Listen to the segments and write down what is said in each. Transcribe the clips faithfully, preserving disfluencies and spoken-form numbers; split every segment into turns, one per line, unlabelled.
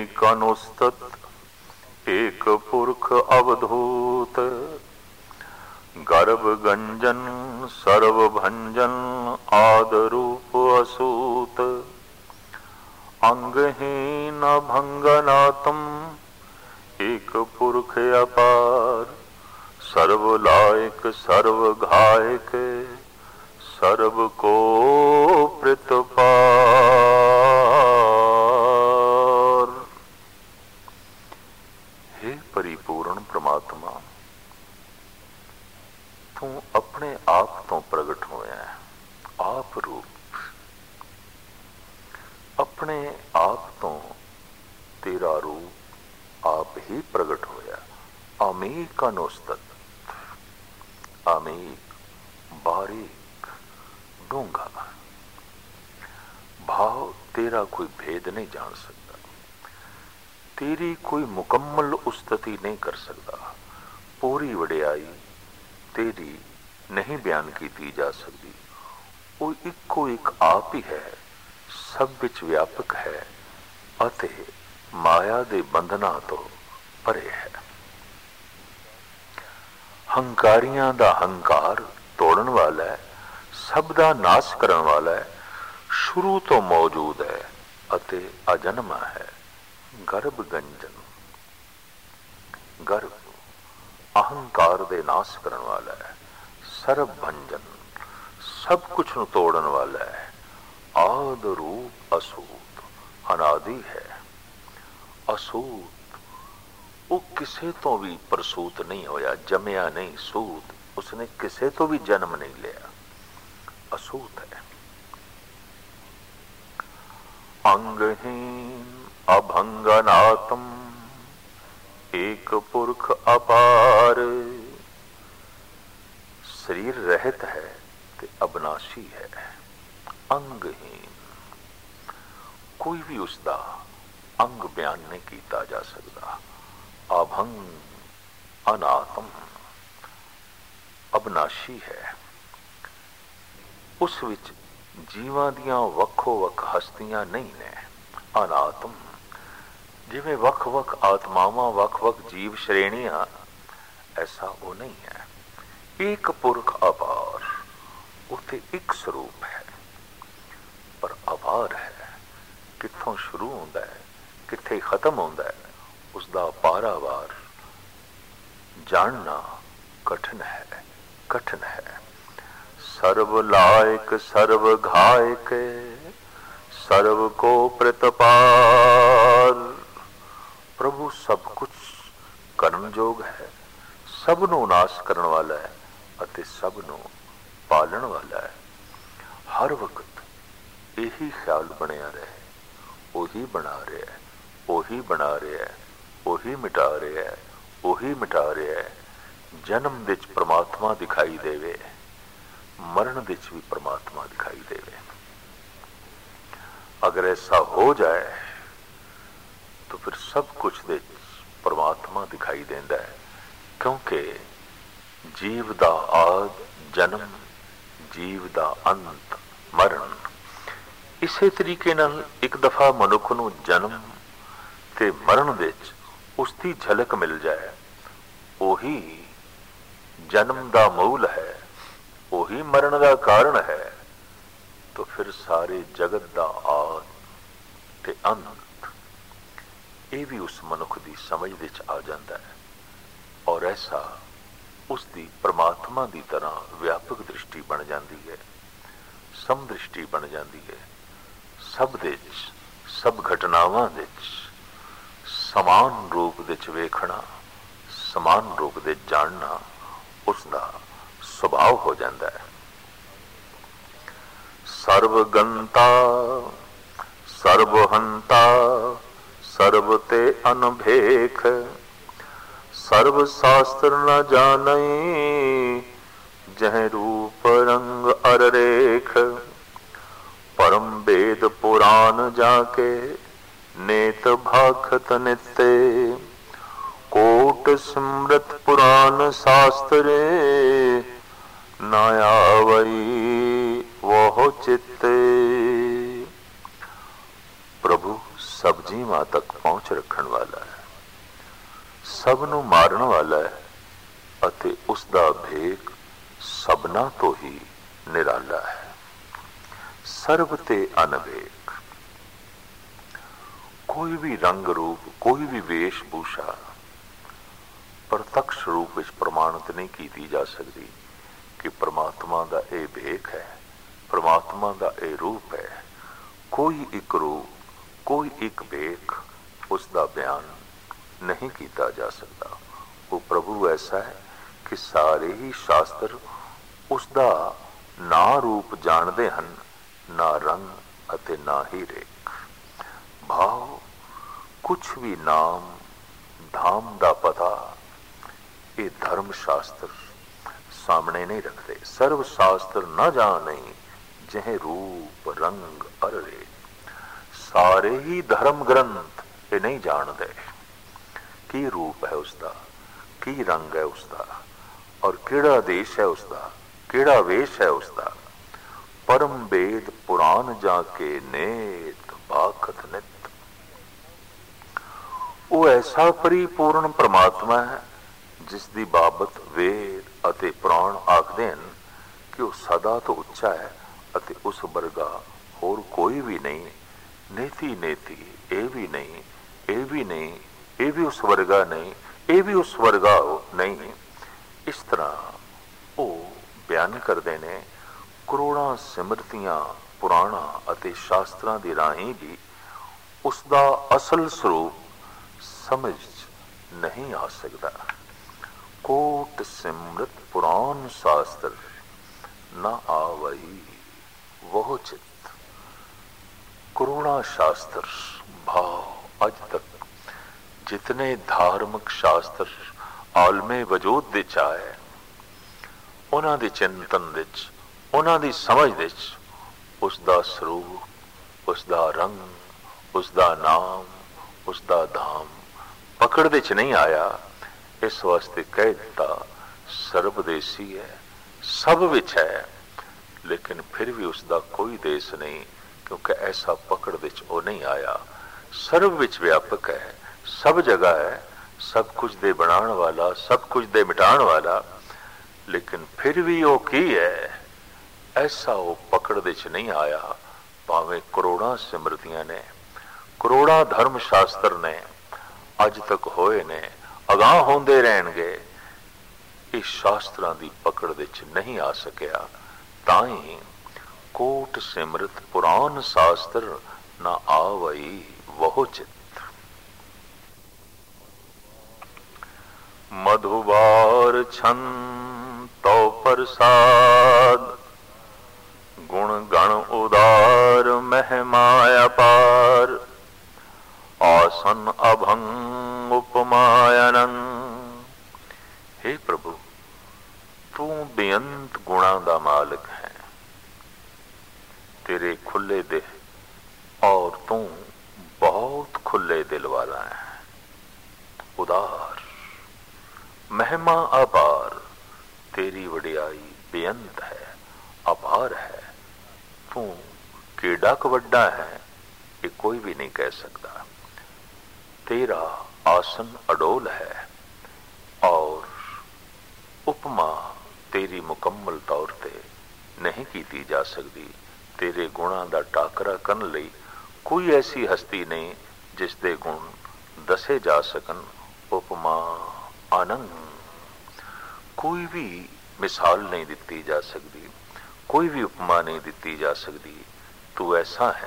अमेकानुस्तत एक पुरख अवधूत। गर्भ गंजन सर्वभंजन आदरूप असूत। अंगहीन भंगनातम एक पुरख अपार। सर्व लायक सर्व घायक सर्व को प्रतिपार। हे परिपूर्ण परमात्मा, तू अपने आप तो प्रगट होया है। आप रूप अपने आप तो तेरा रूप आप ही प्रगट होया। अमेक अनुस्तत, अमेक बारीक डूंघा भाव तेरा कोई भेद नहीं जान सकता। तेरी कोई मुकम्मल उस्तति नहीं कर सकता। पूरी वडियाई तेरी नहीं बयान की जा सकती। वो इको एक आप ही है, सब विच व्यापक है अते माया दे बंधना तो परे है। हंकारियां दा हंकार तोड़न वाला है, सब दा नाश करन वाला है, शुरू तो मौजूद है अते अजन्मा है। गर्भ गंजन, गर्भ अहंकार दे नाश करन वाला है। सर्व भंजन, सब कुछ नु तोड़न वाला है। आद रूप असूत, अनादि है। असूत वो किसे तो भी प्रसूत नहीं होया, जमया नहीं। सूत उसने किसे तो भी जन्म नहीं लिया, असूत है। अंगहीन अभंगनातम एक पुरख अपार। शरीर रहित है ते अविनाशी है। अंगहीन, कोई भी उसका अंग बयान नहीं किया जा सकता। अभंग अनातम, अविनाशी है। उस विच जीवां दियां वक्खो वक् हस्तियां नहीं ने। अनातम, जिवें वक् वक् आत्मावां वक् वक् जीव श्रेणियां, ऐसा वो नहीं है। एक पुरख अपार, उथे एक स्वरूप है पर अपार है। कित्थों शुरू होंदा है कित्थे खत्म होंदा है, उसका पारावार जानना कठिन है, कठिन है। सर्व लायक सर्व घायक सर्व को प्रतिपार। प्रभु सब कुछ करन जोग है, सबनों नाश करने वाला है अते सबनों पालन वाला है। हर वक्त यही ख्याल बनया रहे, ओही बना रहा है, ओही बना रहा है, ओही मिटा रहा है, ओही मिटा रहा है। जन्म विच परमात्मा दिखाई देवे, मरण विच भी परमात्मा दिखाई देवे। अगर ऐसा हो जाए तो फिर सब कुछ विच परमात्मा दिखाई देंदा है। क्योंकि जीव दा आद जन्म, जीव दा अंत मरण। इसे तरीके नाल एक दफा मनुख नूं जन्म ते मरण विच उसकी झलक मिल जाए, ओही जन्म दा मूल है, ओही मरण का कारण है, तो फिर सारे जगत का आद ते अंत ये भी उस मनुख की समझ विच आ जाता है। और ऐसा उसकी परमात्मा की तरह व्यापक दृष्टि बन जाती है, समदृष्टि बन जाती है। सब विच सब घटनावां विच समान रूप विच वेखना, समान रूप विच जानना उसका स्वभाव हो जाता है। सर्वगंता सर्वहंता सर्व ते अनभेख। सर्व शास्त्र न जाने जह रूप रंग अररेख। परम वेद पुराण जाके नेत भाखत नित्य। कोट स्मृत पुराण शास्त्रे न आवई वह चित्ते। प्रभु सब जीवां तक पहुंच ਪਹੁੰਚ ਰੱਖਣ ਵਾਲਾ ਹੈ, ਸਭ ਨੂੰ ਮਾਰਨ ਵਾਲਾ ਹੈ ਅਤੇ ਉਸ ਦਾ ਭੇਖ ਸਭਨਾਂ ਤੋਂ ਹੀ ਨਿਰਾਲਾ ਹੈ। ਸਰਬ ਤੇ ਅਨਵੇਕ, ਕੋਈ ਵੀ ਰੰਗ ਰੂਪ, ਕੋਈ ਵੀ ਵੇਸ਼ ਭੂਸ਼ਾ ਪ੍ਰਤੱਖ ਰੂਪ ਵਿੱਚ ਪ੍ਰਮਾਣਿਤ ਨਹੀਂ ਕੀਤੀ ਜਾ ਸਕਦੀ ਕਿ ਪ੍ਰਮਾਤਮਾ ਦਾ ਇਹ ਭੇਖ ਹੈ, ਪ੍ਰਮਾਤਮਾ ਦਾ ਇਹ ਰੂਪ ਹੈ। ਕੋਈ ਇੱਕ ਰੂਪ, ਕੋਈ ਇੱਕ ਭੇਖ ਉਸ ਦਾ ਬਿਆਨ ਨਹੀਂ ਕੀਤਾ ਜਾ ਸਕਦਾ। ਉਹ ਪ੍ਰਭੂ ਐਸਾ ਹੈ ਕਿ ਸਾਰੇ ਹੀ ਸ਼ਾਸਤਰ ਉਸ ਦਾ ਨਾ ਰੂਪ ਜਾਣਦੇ ਹਨ, ਨਾ ਰੰਗ ਅਤੇ ਨਾ ਹੀ ਰੇਖ। ਭਾਵ ਕੁਛ ਵੀ ਨਾਮ ਧਾਮ ਦਾ ਪਤਾ ਇਹ ਧਰਮ ਸ਼ਾਸਤਰ ਸਾਹਮਣੇ ਨਹੀਂ ਰੱਖਦੇ। ਸਰਵ ਸ਼ਾਸਤਰ ਨਾ ਜਾਣੇ ਜਿਹੇ ਰੂਪ ਰੰਗ ਅਰ ਰੇਖ। ਸਾਰੇ ਹੀ ਧਰਮ ਗ੍ਰੰਥ ਇਹ ਨਹੀਂ ਜਾਣਦੇ ਕੀ ਰੂਪ ਹੈ ਉਸਦਾ, ਕੀ ਰੰਗ ਹੈ ਉਸਦਾ, ਔਰ ਕਿਹੜਾ ਦੇਸ਼ ਹੈ ਉਸਦਾ, ਕਿਹੜਾ ਵੇਸ਼ ਹੈ ਉਸਦਾ। ਪਰਮ ਵੇਦ ਪੁਰਾਨ ਜਾ ਕੇ ਨੇਤ ਬਾਖਤ ਨਿਤ। ਉਹ ਐਸਾ ਪਰਿਪੂਰਨ ਪ੍ਰਮਾਤਮਾ ਹੈ ਜਿਸ ਦੀ ਬਾਬਤ ਵੇਦ ਅਤੇ ਪੁਰਾਣ ਆਖਦੇ ਹਨ ਕਿ ਉਹ ਸਦਾ ਤੋਂ ਉੱਚਾ ਹੈ ਅਤੇ ਉਸ ਵਰਗਾ ਹੋਰ ਕੋਈ ਵੀ ਨਹੀਂ। ਨੇਤੀ ਨੇਤੀ, ਇਹ ਵੀ ਨਹੀਂ, ਇਹ ਵੀ ਨਹੀਂ, ਇਹ ਵੀ ਉਸ ਵਰਗਾ ਨਹੀਂ, ਇਹ ਵੀ ਉਸ ਵਰਗਾ ਨਹੀਂ। ਇਸ ਤਰ੍ਹਾਂ ਉਹ ਬਿਆਨ ਕਰਦੇ ਨੇ। ਕਰੋੜਾਂ ਸਿਮਰਤੀਆਂ ਪੁਰਾਣਾ ਅਤੇ ਸ਼ਾਸਤਰਾਂ ਦੀ ਰਾਹੀਂ ਵੀ ਉਸ ਦਾ ਅਸਲ ਸਰੂਪ ਸਮਝ ਨਹੀਂ ਆ ਸਕਦਾ। ਕੋਟ ਸਿਮਰਤ ਪੁਰਾਣ ਸ਼ਾਸਤਰ ਨਾ ਆਵਈ ਵਹੁ ਚਿਤ। ਕਰੋੜਾਂ ਸ਼ਾਸਤਰ ਭਾਵ ਅੱਜ ਤੱਕ ਜਿਤਨੇ ਧਾਰਮਿਕ ਸ਼ਾਸਤਰ ਆਲਮੇ ਵਜੂਦ ਦੇ ਚ ਆਏ, ਉਹਨਾਂ ਦੇ ਚਿੰਤਨ ਵਿੱਚ, ਉਹਨਾਂ ਦੀ ਸਮਝ ਵਿੱਚ ਉਸ ਦਾ ਸਰੂਪ, ਉਸ ਦਾ ਰੰਗ, ਉਸ ਦਾ ਨਾਮ, ਉਸ ਦਾ ਧਾਮ ਪਕੜ ਦੇ ਚ ਨਹੀਂ ਆਇਆ। ਇਸ ਵਾਸਤੇ ਕਹਿ ਦਿੱਤਾ ਸਰਬਦੇਸੀ ਹੈ, ਸਭ ਵਿੱਚ ਹੈ, ਲੇਕਿਨ ਫਿਰ ਵੀ ਉਸ ਦਾ ਕੋਈ ਦੇਸ਼ ਨਹੀਂ, ਕਿਉਂਕਿ ਐਸਾ ਪਕੜ ਵਿੱਚ ਉਹ ਨਹੀਂ ਆਇਆ। ਸਰਬ ਵਿੱਚ ਵਿਆਪਕ ਹੈ, ਸਭ ਜਗ੍ਹਾ ਹੈ, ਸਭ ਕੁਝ ਦੇ ਬਣਾਉਣ ਵਾਲਾ, ਸਭ ਕੁਝ ਦੇ ਮਿਟਾਉਣ ਵਾਲਾ, ਲੇਕਿਨ ਫਿਰ ਵੀ ਉਹ ਕੀ ਹੈ, ਐਸਾ ਉਹ ਪਕੜ ਦੇ ਚ ਨਹੀਂ ਆਇਆ। ਭਾਵੇਂ ਕਰੋੜਾਂ ਸਿਮਰਤੀਆਂ ਨੇ, ਕਰੋੜਾਂ ਧਰਮ ਸ਼ਾਸਤਰ ਨੇ ਅੱਜ ਤੱਕ ਹੋਏ ਨੇ, ਅਗਾਂਹ ਹੁੰਦੇ ਰਹਿਣਗੇ, ਇਸ ਸ਼ਾਸਤਰਾਂ ਦੀ ਪਕੜ ਵਿੱਚ ਨਹੀਂ ਆ ਸਕਿਆ। ਤਾਂ ਹੀ ਕੋਟ ਸਿਮਰਤ ਪੁਰਾਣ ਸ਼ਾਸਤਰ ਨਾ ਆਵਈ ਵਹੁ ਚਿਤ। ਮਧੁਬਾਰ ਛੰਦ ਤੋ ਪ੍ਰਸਾਦ, ਗੁਣ ਗਣ ਉਦਾਰ ਮਹਿਮਾ ਅਪਾਰ। ਆਸਨ ਅਭੰਗ ਉਪਮਾ ਅਨੰਦ। हे प्रभु, तू बेअंत गुणा का मालिक है। तेरे खुले दिल और तू बहुत खुले दिल वाला है। उदार महिमा अपार, तेरी वडियाई बेअंत है, अपार है। तू केड़ा क वड्डा है ये कोई भी नहीं कह सकता। तेरा आसन अडोल है और उपमा तेरी मुकम्मल तौर ते नहीं की जा सकती। तेरे गुणों का टाकरा करने लई कोई ऐसी हस्ती नहीं जिस दे गुण दसे जा सकन। उपमा आनंद, कोई भी मिसाल नहीं दी जा सकती, कोई भी उपमा नहीं दी जा सकती। तू ऐसा है।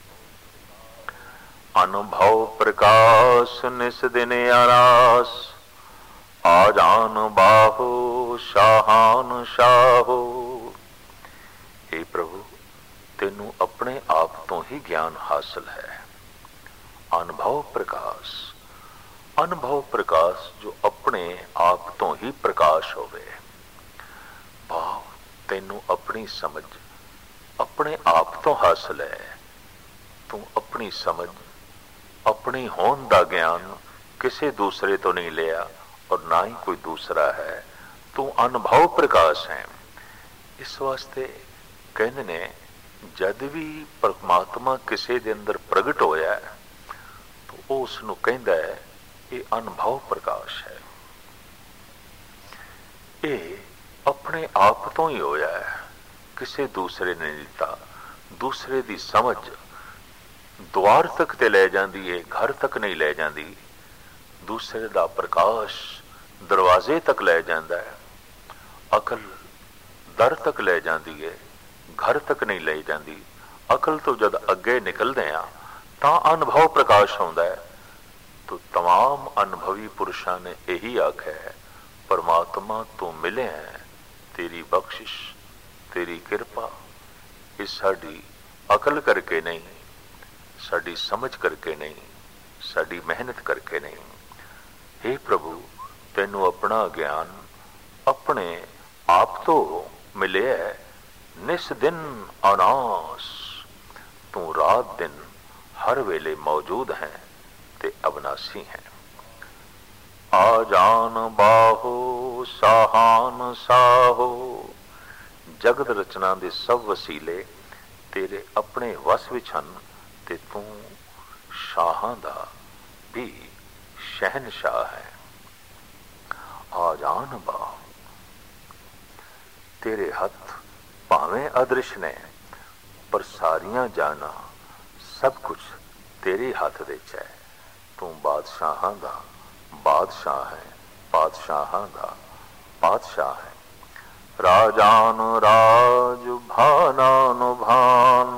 अनुभव प्रकाश निस दिन आरास, आजान बाहो शाहान शाहो। हे प्रभु, तेनू अपने आप तो ही ज्ञान हासिल है। अनुभव प्रकाश, अनुभव प्रकाश जो अपने आप तो ही प्रकाश होवे। भाव तेनू अपनी समझ अपने आप तो हासिल है। तू अपनी समझ, अपनी होंद दा ज्ञान किसी दूसरे तो नहीं लिया और ना ही कोई दूसरा है। तू अनुभव प्रकाश है। इस वास्ते कहने ने जद भी परमात्मा किसी दे अंदर प्रगट होया तो ਉਹ ਉਸ ਨੂੰ ਕਹਿੰਦਾ ਹੈ ਇਹ ਅਨੁਭਵ ਪ੍ਰਕਾਸ਼ ਹੈ, ਇਹ ਆਪਣੇ ਆਪ ਤੋਂ ਹੀ ਹੋਇਆ ਹੈ, ਕਿਸੇ ਦੂਸਰੇ ਨੇ ਨਹੀਂ ਦਿੱਤਾ। ਦੂਸਰੇ ਦੀ ਸਮਝ ਦੁਆਰ ਤੱਕ ਤੇ ਲੈ ਜਾਂਦੀ ਹੈ, ਘਰ ਤੱਕ ਨਹੀਂ ਲੈ ਜਾਂਦੀ। ਦੂਸਰੇ ਦਾ ਪ੍ਰਕਾਸ਼ ਦਰਵਾਜ਼ੇ ਤੱਕ ਲੈ ਜਾਂਦਾ ਹੈ, ਅਕਲ ਦਰ ਤੱਕ ਲੈ ਜਾਂਦੀ ਹੈ, ਘਰ ਤੱਕ ਨਹੀਂ ਲੈ ਜਾਂਦੀ। ਅਕਲ ਤੋਂ ਜਦ ਅੱਗੇ ਨਿਕਲਦੇ ਆ ਤਾਂ ਅਨੁਭਵ ਪ੍ਰਕਾਸ਼ ਆਉਂਦਾ ਹੈ। तो तमाम अनुभवी पुरुषों ने यही आख्या है, परमात्मा तू मिले है, तेरी बख्शिश तेरी कृपा ये साड़ी अकल करके नहीं, साड़ी समझ करके नहीं, साड़ी मेहनत करके नहीं। हे प्रभु तैनू अपना ज्ञान अपने आप तो मिले है, निस दिन अनास तू रात दिन हर वेले मौजूद है ते अविनाशी हैं। आजान बाहो साहान साहो, जगत रचना दे सब वसीले तेरे अपने वस विच हन ते तू शाहां दा भी शहनशाह है। आजान बाहो, तेरे हथ भावें अदृश्य ने पर सारियां जाना सब कुछ तेरे हाथ विच है। तू बादशाहां दा बादशाह है, बादशाहां दा बादशाह है। राजान राज भानान भान,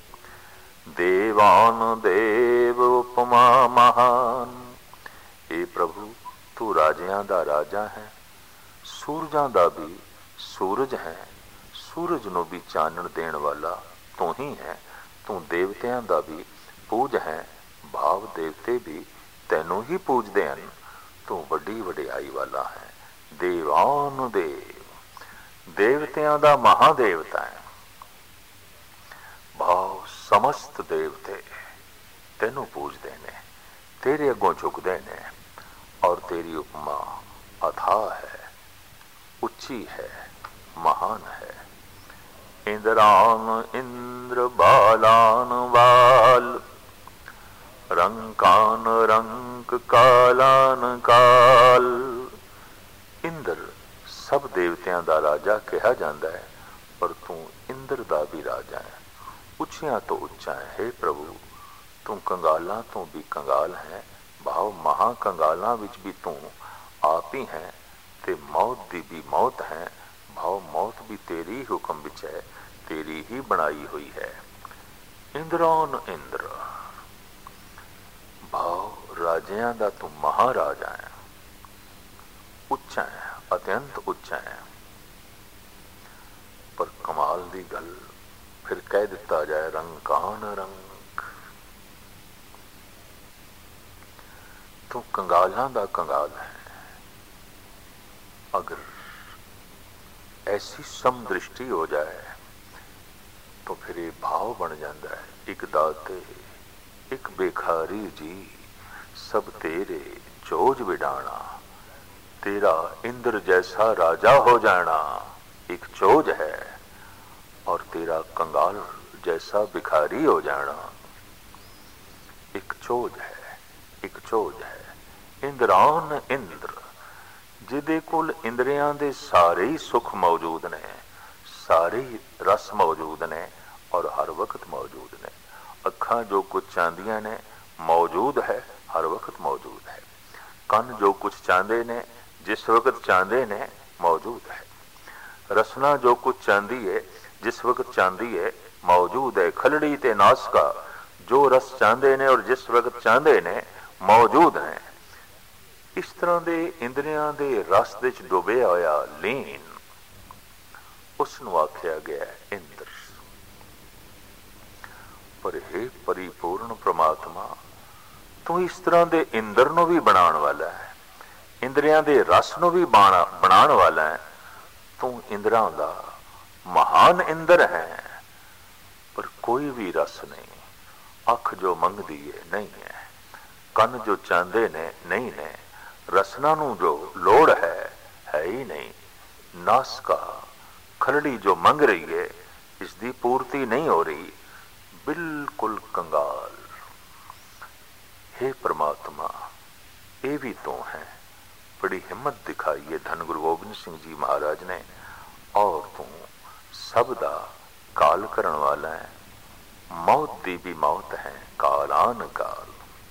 देवान देव उपमा महान। हे प्रभु तू राजियां दा राजा है, सूरजां दा भी सूरज है, सूरज नूं भी चानण देण वाला तू ही है। तू देवतियां दा भी पूज है, भाव देवते भी तैनू ही पूजते हैं। तू वड्डी वडियाई वाला है, देवान देव देवतियां दा महादेवता है। भाव समस्त देवते तैनू पूजते ने, तेरे अगों झुकते ने और तेरी उपमा अथाह है, उच्ची है, महान है। इंद्रान इंद्र बालान बाल, रंकान रंक कालान काल। इंद्र सब देवतियां दा राजा कहा जाता है, पर तू इंद्र दा भी राजा है, उच्चियां तो उच्चा है। हे प्रभु तू कंगालां तो भी कंगाल है, भाव महा कंगालां विच भी तू आप ही है, ते मौत दी भी मौत है, भाव मौत भी तेरी हुक्म विच है, तेरी ही बनाई हुई है। इंद्रान इंद्र, भाव राजियां दा तू महाराजा है, उच्चा है, अत्यंत उच्चा है। पर कमाल दी गल फिर कह दिता जाए, रंकान रंक, तू कंगालां दा कंगाल है। अगर ऐसी समदृष्टि हो जाए तो फिर ये भाव बन जाता है, एक दाते एक बेखारी जी सब तेरे चोज विडाना, तेरा इंद्र जैसा राजा हो जाना एक चोज है, और तेरा कंगाल जैसा भिखारी हो जाना एक चोज है, एक चोज है। इंद्रान इंद्र, जिदे कोल इंद्रियां दे सारे ही सुख मौजूद ने, सारे ही रस मौजूद ने और हर वक्त मौजूद ने। अखां जो कुछ चाहदियां ने मौजूद है, हर वक्त मौजूद है। कन जो कुछ चाहते ने जिस वक्त चाहते ने मौजूद है। रसना जो कुछ चाहती है जिस वक्त चाहती है मौजूद है। खलड़ी ते नासका जो रस चाहते ने और जिस वक्त चाहते ने मौजूद है। इस तरह दे इंद्रियां दे रस दे च डुबिया होया लीन, उसनूं आख्या गया इंद्र। पर हे परिपूर्ण परमात्मा, तू इस तरह दे इंद्र नूं भी बनाने वाला है, इंद्रियां दे रस नूं भी बनाने वाला है। तू इंद्रां दा महान इंद्र है, पर कोई भी रस नहीं। अख जो मंगदी है नहीं है, कन जो चाहते ने नहीं ने, रसना नूं जो लोड़ है है ही नहीं। नासका खलड़ी जो मंग रही है इसकी पूर्ति नहीं हो रही, बिल्कुल कंगाल। हे परमात्मा, भी तू है। बड़ी हिम्मत दिखाई है धन गुरु गोबिंद सिंह जी महाराज ने। और तू सब दा काल करन वाला है, मौत दी भी मौत है कालान काल।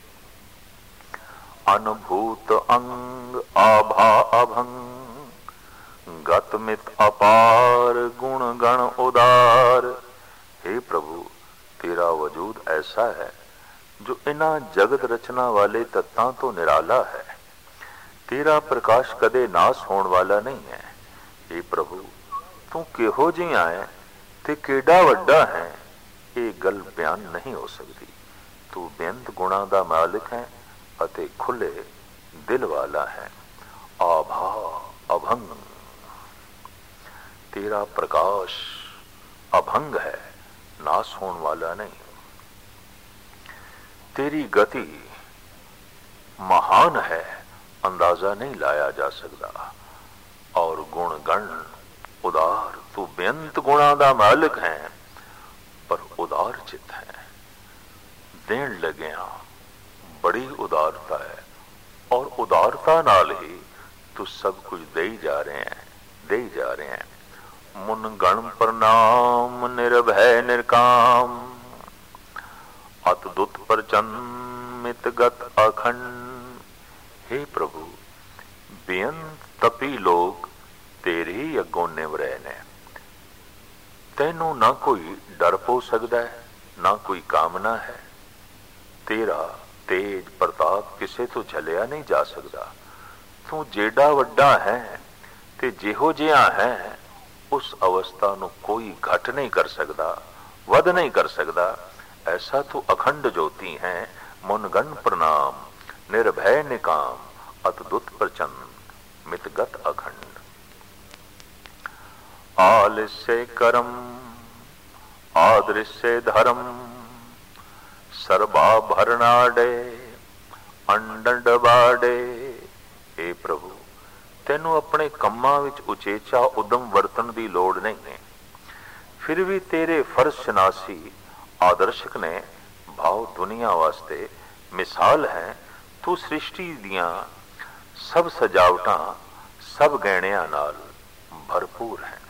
अनुभूत अंग आभा अभंग, गतमित अपार गुण गण उदार। हे प्रभु, तेरा वजूद ऐसा है जो इन्हां जगत रचना वाले तत्तां तो निराला है। तेरा प्रकाश कदे नाश होने वाला नहीं है। हे प्रभु, तू किहो जिहा है ते केडा वड्डा है, ये गल बयान नहीं हो सकती। तू बेअंत गुणा दा मालिक है अते खुले दिल वाला है। आभा अभंग, तेरा प्रकाश अभंग है, नाश होने वाला नहीं। तेरी गति महान है, अंदाजा नहीं लाया जा सकता। और गुण गण उदार, तू बेअंत गुणा दा मालिक है पर उदार चित है। देन लगिया बड़ी उदारता है और उदारता नाल ही तू सब कुछ दे ही जा रहे हैं, दे ही जा रहे हैं। मुन गण प्रणाम निर्भय निर्काम, अतदुत प्रचन्मित गत अखंड। हे प्रभु, बेअंत तपी लोग तेरे ही अगों निव रहे ने। तैनू ना कोई डर पो सकता है, ना कोई कामना है। तेरा तेज प्रताप किसे तो झलिया नहीं जा सकता। तू जेडा वड्डा है ते जिहो जिहा है, उस अवस्था नू कोई घट नहीं कर सकता, वध नहीं कर सकता। ऐसा तू अखंड ज्योति है। मुनगण प्रणाम निर्भय निकाम, अतदुत प्रचंड मितगत अखंड। आलस्य करम आदृश्य धर्म, सर्वा भरनाडे अंडंड बाड़े। हे प्रभु, तेनू अपने कम्मां विच उचेचा उदम वरतन की लोड़ नहीं है। फिर भी तेरे फर्ज शनासी आदर्शक ने भाव दुनिया वास्ते मिसाल है। तू सृष्टि दियां सब सजावटां सब गहणियां नाल भरपूर है।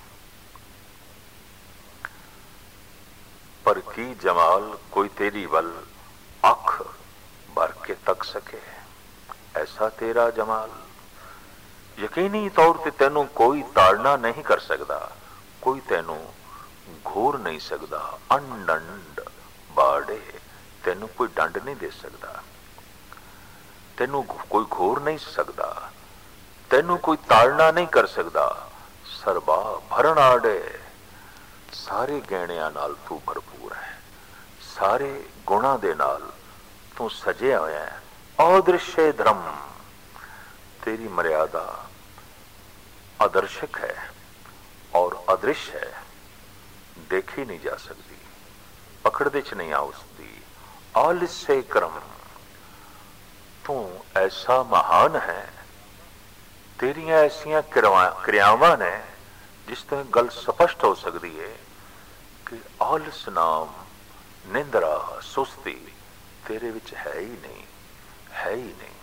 पर की जमाल कोई तेरी वल अख भर के तक सके, ऐसा तेरा जमाल। यकीनी तौर पर तेनू कोई ताड़ना नहीं कर सकता, कोई तेनू घूर नहीं सकता। अंडंड बाड़े, तेनू कोई डंड नहीं दे सकता, तेनू कोई घूर नहीं सकता, तेनू कोई ताड़ना नहीं कर सकता। सरबा भरण आड़े, सारे गहणियां नाल तू भरपूर है, सारे गुणा दे नाल तू सजिया होया है। अदृश्य धर्म, तेरी मर्यादा आदर्शक है और अदृश्य है, देखी नहीं जा सकती, पकड़ दे च नहीं आ उसकी। आलस्य क्रम, तू ऐसा महान है, तेरिया ऐसिया क्रियावां ने जिस तो गल स्पष्ट हो सकती है कि आलस नाम निंद्रा सुस्ती तेरे विच है ही नहीं, है ही नहीं।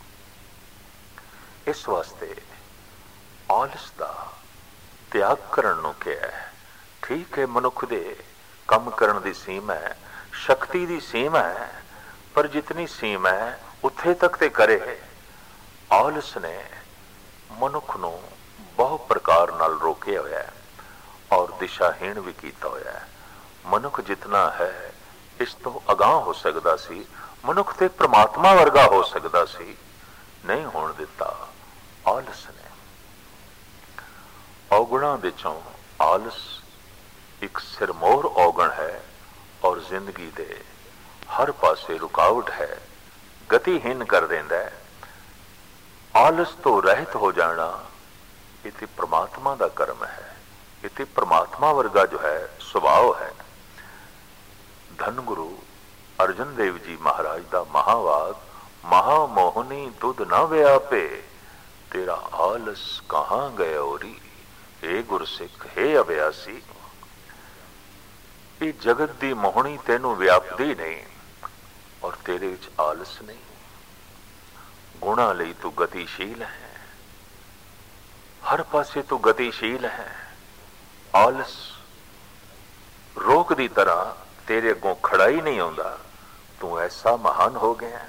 इस वास्ते आलस दा त्याग करन नूं कहा है। ठीक है, मनुख दे कम करन दी सीमा है, शक्ति दी सीमा है, पर जितनी सीमा है उत्थे तक ते करे। आलस ने मनुख नूं बहुत प्रकार नाल रोके होया है और दिशाहीन भी कीता होया है। मनुख जितना है इस तो अगाह हो सकता सी, मनुख ते परमात्मा वर्गा हो सकता सी, नहीं होण दिता आलस ने। औगुणा विचों आलस एक सिरमौर औगण है और जिंदगी दे हर पासे रुकावट है, गतिहीन कर देंदा है। आलस तो रहित हो जाना इति परमात्मा दा कर्म है, इति परमात्मा वर्गा जो है स्वभाव है। धन गुरु अर्जन देव जी महाराज दा महावाग, महामोहनी दुध न व्यापे, तेरा आलस कहां गयोरी। हे गुरसिख, हे अभ्यासी, ये जगत दी मोहनी तेनू व्यापदी नहीं और तेरे विच आलस नहीं। ਗੁਣਾਂ ਲਈ ਤੂੰ ਗਤੀਸ਼ੀਲ ਹੈ, ਹਰ ਪਾਸੇ ਤੂੰ ਗਤੀਸ਼ੀਲ ਹੈ। ਆਲਸ ਰੋਕ ਦੀ ਤਰ੍ਹਾਂ ਤੇਰੇ ਅੱਗੋਂ ਖੜਾ ਹੀ ਨਹੀਂ ਆਉਂਦਾ। ਤੂੰ ਐਸਾ ਮਹਾਨ ਹੋ ਗਿਆ।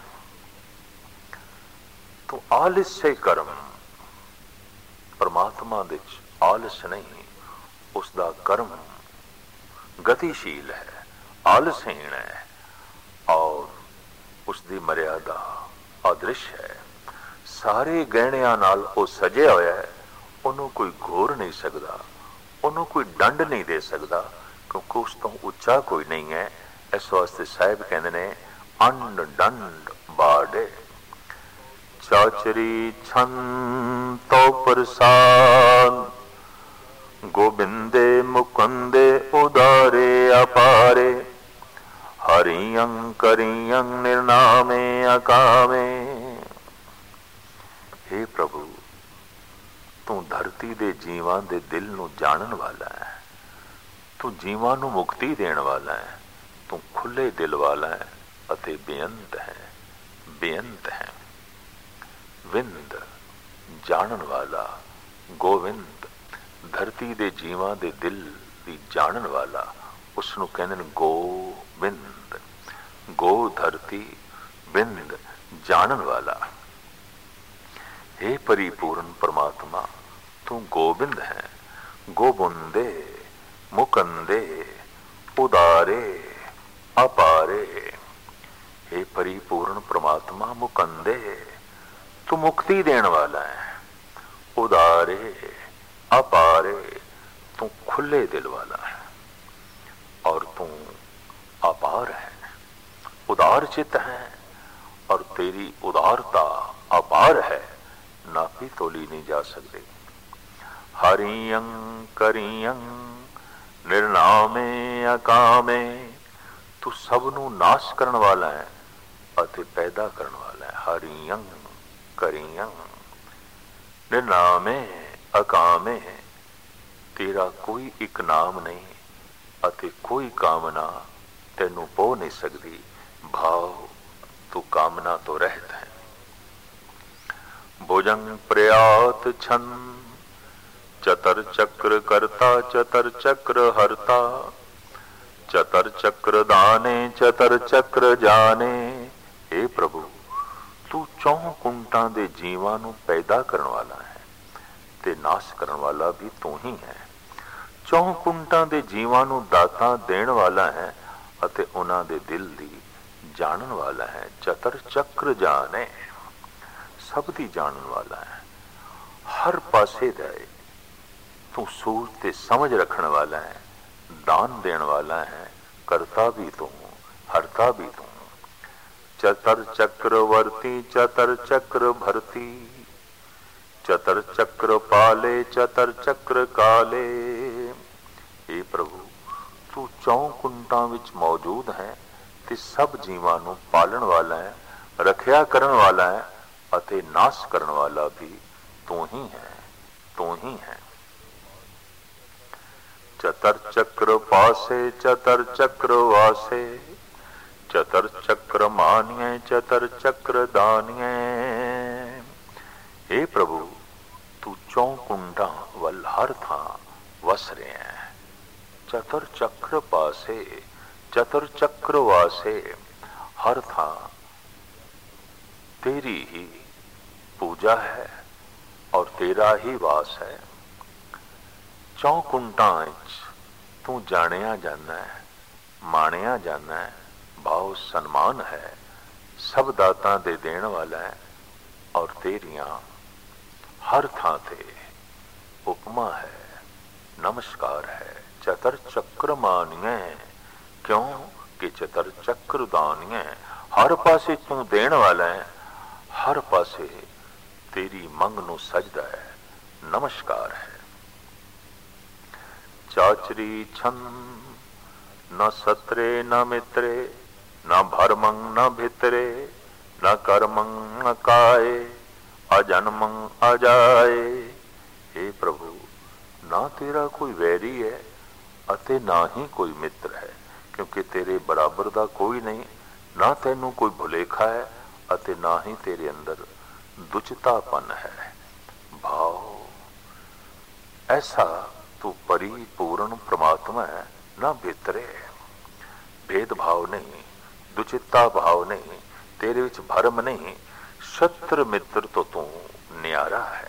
ਤੂੰ ਆਲਸ ਸੇ ਕਰਮ, ਪਰਮਾਤਮਾ ਦੇ ਵਿੱਚ ਆਲਸ ਨਹੀਂ, ਉਸ ਦਾ ਕਰਮ ਗਤੀਸ਼ੀਲ ਹੈ, ਆਲਸਹੀਣ ਹੈ, ਔਰ ਉਸ ਦੀ ਮਰਿਆਦਾ ਅਦ੍ਰਿਸ਼ ਹੈ। ਸਾਰੇ ਗਹਿਣਿਆਂ ਨਾਲ ਉਹ ਸਜਿਆ ਹੋਇਆ ਹੈ, ਉਹਨੂੰ ਕੋਈ ਘੋਰ ਨਹੀਂ ਸਕਦਾ, ਉਹਨੂੰ ਕੋਈ ਡੰਡ ਨਹੀਂ ਦੇ ਸਕਦਾ, ਕਿਉਂਕਿ ਉਸ ਤੋਂ ਉੱਚਾ ਕੋਈ ਨਹੀਂ ਹੈ। ਇਸ ਵਾਸਤੇ ਸਾਹਿਬ ਕਹਿੰਦੇ ਨੇ ਅੰਡ ਡੰਡ ਬਾੜੇ, ਚਾਚਰੀ ਛੰਤੋ ਪ੍ਰਸਾਦ, ਗੋਬਿੰਦੇ ਮੁਕੰਦੇ ਉਦਾਰੇ ਅਪਾਰੇ, ਹਰੀਅੰ ਕਰੀਅੰ ਨਿਰਨਾਮੇ ਅਕਾਮੇ। हे ਪ੍ਰਭੂ, ਤੂੰ ਧਰਤੀ ਦੇ ਜੀਵਾਂ ਦੇ ਦਿਲ ਨੂੰ ਜਾਣਨ ਵਾਲਾ ਹੈ, ਤੂੰ ਜੀਵਾਂ ਨੂੰ ਮੁਕਤੀ ਦੇਣ ਵਾਲਾ ਹੈ, ਤੂੰ ਖੁੱਲੇ ਦਿਲ ਵਾਲਾ ਹੈ ਅਤੇ ਬੇਅੰਤ ਹੈ, ਬੇਅੰਤ ਹੈ। ਵਿੰਦ ਜਾਣਨ ਵਾਲਾ, ਗੋਵਿੰਦ ਧਰਤੀ ਦੇ ਜੀਵਾਂ ਦੇ ਦਿਲ ਦੀ ਜਾਣਨ ਵਾਲਾ, ਉਸ ਨੂੰ ਕਹਿੰਦੇ ਨੇ ਗੋਬਿੰਦ। ਗੋ ਧਰਤੀ, ਬਿੰਦ ਜਾਣਨ ਵਾਲਾ। हे परिपूर्ण परमात्मा, तू गोविंद है। गोबुंदे मुकंदे उदारे अपारे। हे परिपूर्ण परमात्मा मुकंदे, तू मुक्ति देने वाला है। उदारे अपारे, तू खुले दिल वाला है और तू अपार है, उदार चित है, और तेरी उदारता अपार है, नापी तोली नहीं जा सकती। हरियं करियं निर्नामे अकामे, तू सबनू नाश करन वाला है अते पैदा करन वाला है। हरियं करियं निर्नामे अकामे, तेरा कोई एक नाम नहीं अते कोई कामना तेनू पो नहीं सकती। भाव तू कामना तो रहत है। भुजंग प्रयात छन, चतर चक्र करता चतर चक्र हरता, चतर चक्र दाने चतर चक्र जाने। हे प्रभु, तू चौं कुंटां दे जीवां नू पैदा करन वाला है ते नाश करन वाला भी तू ही है। चौं कुंटां दे जीवां नू दातां देण वाला है अते उन्हां दे दिल दी जानन वाला है। चतर चक्र जाने, सब दी जानन वाला है। हर पासे दे तू सोच ते समझ रखने वाला है, दान देने वाला है। करता भी तू, हरता भी तू। चतर चक्रवर्ती चतर चक्र भरती, चतर चक्र पाले चतर चक्र काले। हे प्रभु, तू चौं कुंटां विच मौजूद है ते सब जीवां नू पालन वाला है, रखिया करन वाला है अते नाश करन वाला भी तू ही है, तू ही है। चतर चक्र पासे चतर चक्र वासे, चतर चक्र मानिए चतर चक्र दानिए। हे प्रभु, तू चौं कुंडा वल हर थां वस रहे हैं। चतर चक्र पासे चतर चक्र वासे, हर थां तेरी ही पूजा है और तेरा ही वास है। चौं कुंटां विच तू जानिया जाना है, मानिया जाना है, भाव सन्मान है, सब दातां दे देण वाला है और तेरियां हर थां ते उपमा है, नमस्कार है। चतर चक्र मानिए, क्यों कि चतर चक्र दानिए। हर पासे तू देण वाला है, हर पासे तेरी मंग नू सजदा है, नमस्कार है। चाचरी छन न सत्रे न मित्रे, न भरमं न भितरे, न कर्मं न काये, अजन्मं अजाए। हे प्रभु, ना तेरा कोई वैरी है अते ना ही कोई मित्र है, क्योंकि तेरे बराबर दा कोई नहीं। ना तेनू कोई भुलेखा है अते ना ही तेरे अंदर दुचितापन है भाव। ऐसा तू परिपूर्ण परमात्मा है ना भीतरे भेदभाव नहीं, दुचिता भाव नहीं, तेरे विच भरम नहीं। शत्रु मित्र तो तू न्यारा है।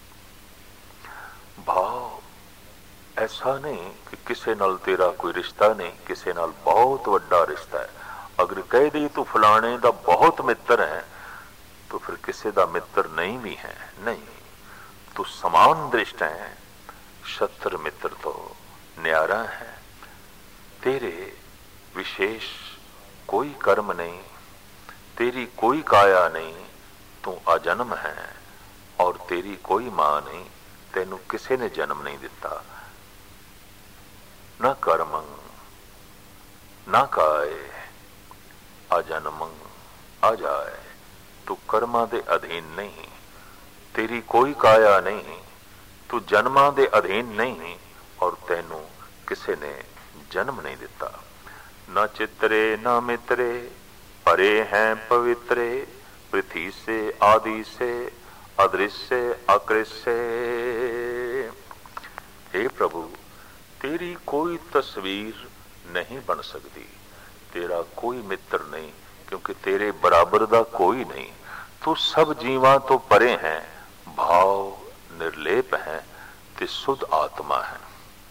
भाव ऐसा नहीं कि किसी नाल तेरा कोई रिश्ता नहीं, किसी नाल बहुत वड्डा रिश्ता है। अगर कह दी तू फलाने दा बहुत मित्र है तो फिर किसी दा मित्र नहीं भी है। नहीं, तू समान दृष्ट है। शत्रु मित्र तो न्यारा है। तेरे विशेष कोई कर्म नहीं, तेरी कोई काया नहीं, तू अजन्म है। और तेरी कोई मां नहीं, तेनू किसी ने जन्म नहीं दिता। न कर्मं न काय अजन्मं अजाए। तू कर्मां दे अधीन नहीं, तेरी कोई काया नहीं, तू जन्मां दे अधीन नहीं और तेनू किसी ने जन्म नहीं दिता। न चित्रे न मित्रे परे हैं पवित्रे, पृथ्वी से आदि से अदृश्य अकृष्य। हे प्रभु, तेरी कोई तस्वीर नहीं बन सकती, तेरा कोई मित्र नहीं, क्योंकि तेरे बराबर दा कोई नहीं। तू सब जीवां तो परे हैं, भाव निर्लेप है, ते शुद्ध आत्मा है।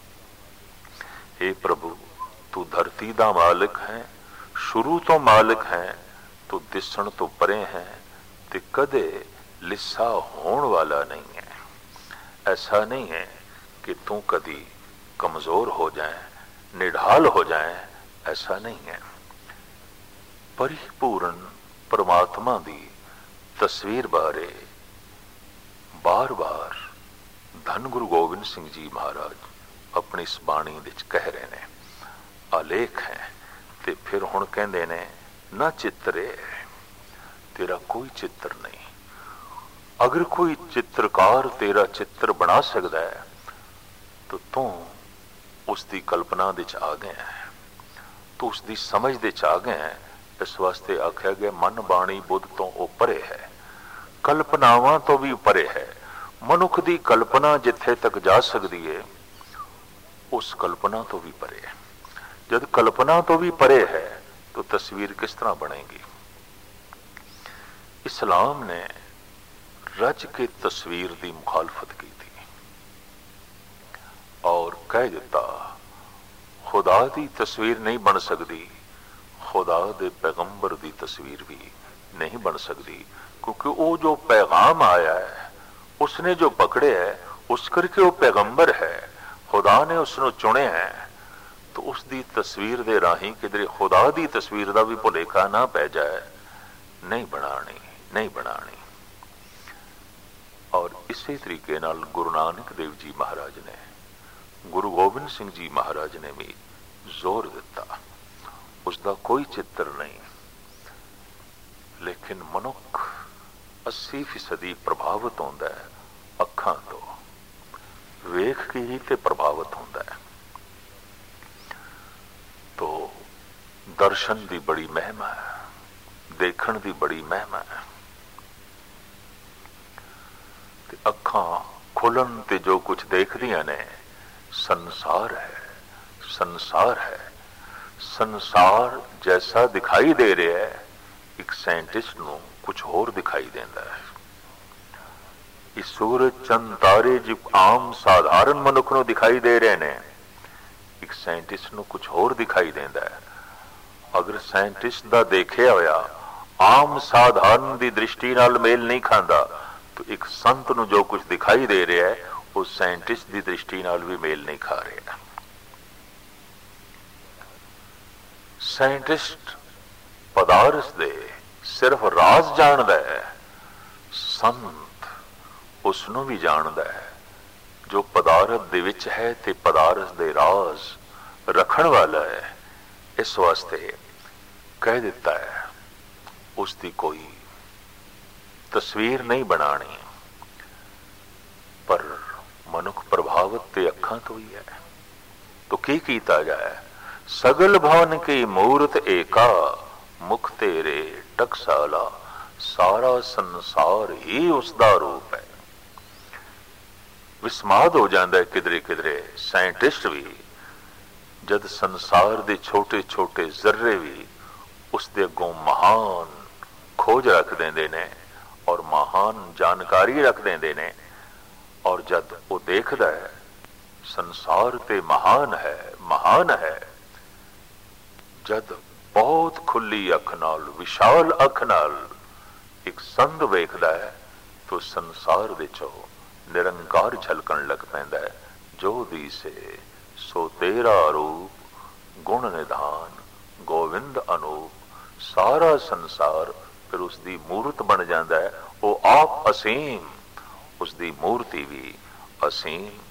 हे प्रभु, तू धरती दा मालिक है, शुरू तो मालिक है, तू दिसण तो परे है, ते कदे लिस्सा होण वाला नहीं है। ऐसा नहीं है कि तू कदी कमजोर हो जाए, निढाल हो जाए, ऐसा नहीं है। परिपूर्ण परमात्मा दी तस्वीर बारे बार बार धन गुरु गोबिंद सिंह जी महाराज अपनी इस बाणी विच कह रहे ने, आलेख है। ते फिर हुण कहंदे ने ना चित्रे, तेरा कोई चित्र नहीं। अगर कोई चित्रकार तेरा चित्र बना सकता है तो तू उसकी कल्पना दे च आ गया है, तो उसकी समझ दे च आ गया है। इस वास्ते आख्या गया मन बाणी बुद्ध तो वो परे है, कल्पनावां तो भी परे है। मनुख दी कल्पना जिथे तक जा सकती है उस कल्पना तो भी परे है। जब कल्पना तो भी परे है तो तस्वीर किस तरह बनेगी। इस्लाम ने रज के तस्वीर की मुखालफत की थी और कह दिता खुदा की तस्वीर नहीं बन सकती, खुदा दे पैगंबर की तस्वीर भी नहीं बन सकती, क्योंकि वो जो पैगाम आया है उसने जो पकड़े है उस करके वो पैगंबर है, खुदा ने उसने चुने हैं। तो उसकी तस्वीर दे राही किधरे खुदा की तस्वीर का भी भुलेखा ना पै जाए, नहीं बनानी नहीं बनानी। और इसी तरीके नाल गुरु नानक देव जी महाराज ने, गुरु गोबिंद सिंह जी महाराज ने भी जोर दिता, उसका कोई चित्र नहीं। लेकिन मनुख अस्सी फीसदी प्रभावित होता है अखां तो, वेख के ही ते प्रभावित होता है। तो दर्शन की बड़ी महिमा है, देखण की बड़ी महिमा है। ते अखां खुलन ते जो कुछ देखदियां ने संसार है, संसार है। संसार जैसा दिखाई दे रहा है एक साइंटिस्ट नूं कुछ होर दिखाई देता है। इस सूरज चंद तारे जो आम साधारण मनुख नूं दिखाई दे रहे ने, एक साइंटिस्ट नूं कुछ होर दिखाई देता है। अगर साइंटिस्ट दा देखिया होया आम साधारण दी दृष्टि नाल मेल नहीं खांदा तो एक संत नूं जो कुछ दिखाई दे रहा है वो साइंटिस्ट दी दृष्टि नाल भी मेल नहीं खा रहा। साइंटिस्ट पदार्थ दे सिर्फ राज जानदा है, संत उसनों भी जानदा है जो पदार्थ दे विच है ते पदार्थ दे राज रखण वाला है। इस वास्ते कह दिता है उसकी कोई तस्वीर नहीं बनानी, पर मनुख प्रभावित ते अखां तो ही है। तो की कीता जाए, सगल भवन की मूरत एका, मुख तेरे टकसाला, ਸਾਰਾ ਸੰਸਾਰ ਹੀ ਉਸ ਦਾ ਰੂਪ ਹੈ। ਵਿਸਮਾਦ ਹੋ ਜਾਂਦਾ ਕਿਧਰੇ ਕਿਧਰੇ ਸਾਇੰਟਿਸਟ ਵੀ, ਜਦ ਸੰਸਾਰ ਦੇ ਛੋਟੇ ਛੋਟੇ ਜ਼ਰਰੇ ਵੀ ਉਸ ਦੇ ਅੱਗੋਂ ਮਹਾਨ ਖੋਜ ਰੱਖ ਦਿੰਦੇ ਨੇ ਔਰ ਮਹਾਨ ਜਾਣਕਾਰੀ ਰੱਖ ਦਿੰਦੇ ਨੇ। ਔਰ ਜਦ ਉਹ ਦੇਖਦਾ ਹੈ ਸੰਸਾਰ ਤੇ ਮਹਾਨ ਹੈ, ਮਹਾਨ ਹੈ, ਜਦ ਬਹੁਤ ਖੁੱਲੀ ਅੱਖ ਨਾਲ, ਵਿਸ਼ਾਲ ਅੱਖ ਨਾਲ ਇੱਕ ਸੰਦ ਵੇਖਦਾ ਹੈ ਤਾਂ ਸੰਸਾਰ ਵਿੱਚੋਂ ਨਿਰੰਕਾਰ ਝਲਕਣ ਲੱਗ ਪੈਂਦਾ ਹੈ। ਜੋ ਦੀਸੇ ਸੋ ਤੇਰਾ ਰੂਪ ਗੁਣ ਨਿਧਾਨ ਗੋਵਿੰਦ ਅਨੂਪ। ਸਾਰਾ ਸੰਸਾਰ ਫਿਰ ਉਸ ਦੀ ਮੂਰਤ ਬਣ ਜਾਂਦਾ ਹੈ। ਉਹ ਆਪ ਅਸੀਮ, ਉਸ ਦੀ ਮੂਰਤੀ ਵੀ ਅਸੀਮ।